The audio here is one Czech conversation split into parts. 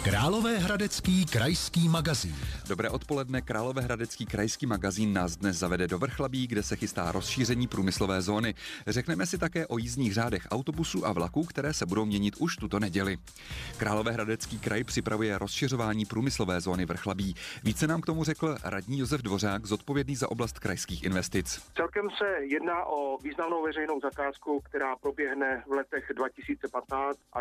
Královéhradecký krajský magazín. Dobré odpoledne, Královéhradecký krajský magazín nás dnes zavede do Vrchlabí, kde se chystá rozšíření průmyslové zóny. Řekneme si také o jízdních řádech autobusů a vlaků, které se budou měnit už tuto neděli. Královéhradecký kraj připravuje rozšiřování průmyslové zóny Vrchlabí. Více nám k tomu řekl radní Josef Dvořák, zodpovědný za oblast krajských investic. Celkem se jedná o významnou veřejnou zakázku, která proběhne v letech 2015 a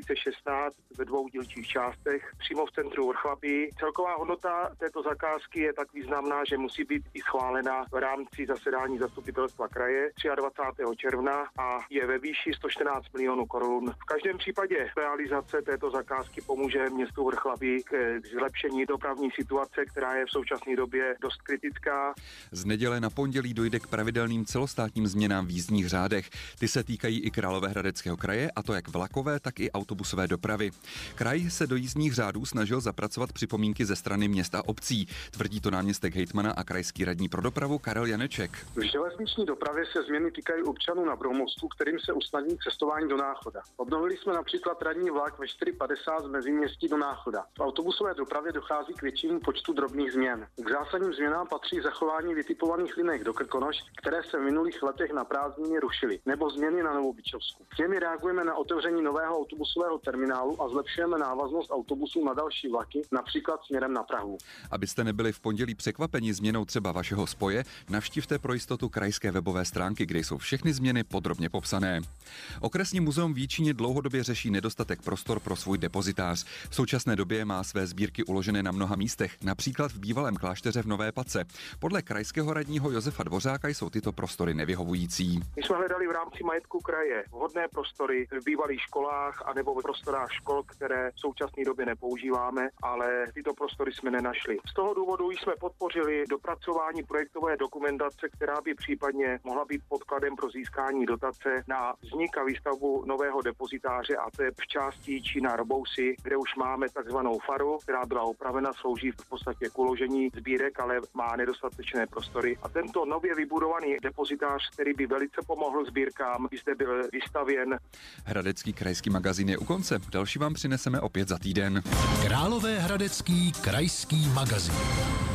2016 ve dvou dílčích částech přímo v centru Vrchlabí. Celková hodnota této zakázky je tak významná, že musí být i schválena v rámci zasedání zastupitelstva kraje 23. června a je ve výši 114 milionů korun. V každém případě realizace této zakázky pomůže městu Vrchlabí k zlepšení dopravní situace, která je v současné době dost kritická. Z neděle na pondělí dojde k pravidelným celostátním změnám v jízdních řádech. Ty se týkají i Královéhradeckého kraje, a to jak vlakové, tak i autobusové dopravy. Kraj se do jízdních řádů snažil zapracovat připomínky ze strany měst a obcí. Tvrdí to náměstek hejtmana a krajský radní pro dopravu Karel Janeček. V železniční dopravě se změny týkají občanů na Broumovsku, kterým se usnadní cestování do Náchoda. Obnovili jsme například ranní vlak ve 4:50 z Meziměstí do Náchoda. V autobusové dopravě dochází k většímu počtu drobných změn. K zásadním změnám patří zachování vytipovaných linek do Krkonoš, které se v minulých letech na prázdniny rušily, nebo změny na Novobyčovsku. Těmi reagujeme na otevření nového autobusového terminálu a zlepšujeme návaznost autobusů na další vlaky, například směrem na Prahu. Abyste nebyli v pondělí překvapeni změnou třeba vašeho spoje, navštivte pro jistotu krajské webové stránky, kde jsou všechny změny podrobně popsané. Okresní muzeum v Jičíně dlouhodobě řeší nedostatek prostor pro svůj depozitář. V současné době má své sbírky uložené na mnoha místech, například v bývalém klášteře v Nové Pace. Podle krajského radního Josefa Dvořáka jsou tyto prostory nevyhovující. My jsme hledali v rámci majetku kraje vhodné prostory v bývalých školách anebo v prostorách škol, které v současné době nepoužíváme, ale tyto prostory jsme nenašli. Z toho důvodu jsme podpořili dopracování projektové dokumentace, která by případně mohla být podkladem pro získání dotace na vznik a výstavbu nového depozitáře, a to je v části Jičína Robousy, kde už máme takzvanou faru, která byla opravena, slouží v podstatě k uložení sbírek, ale má nedostatečné prostory. A tento nově vybudovaný depozitář, který by velice pomohl sbírkám, by zde byl vystavěn. Hradecký krajský magazín je u konce. Další vám přineseme opět za týden. Královéhradecký krajský magazín.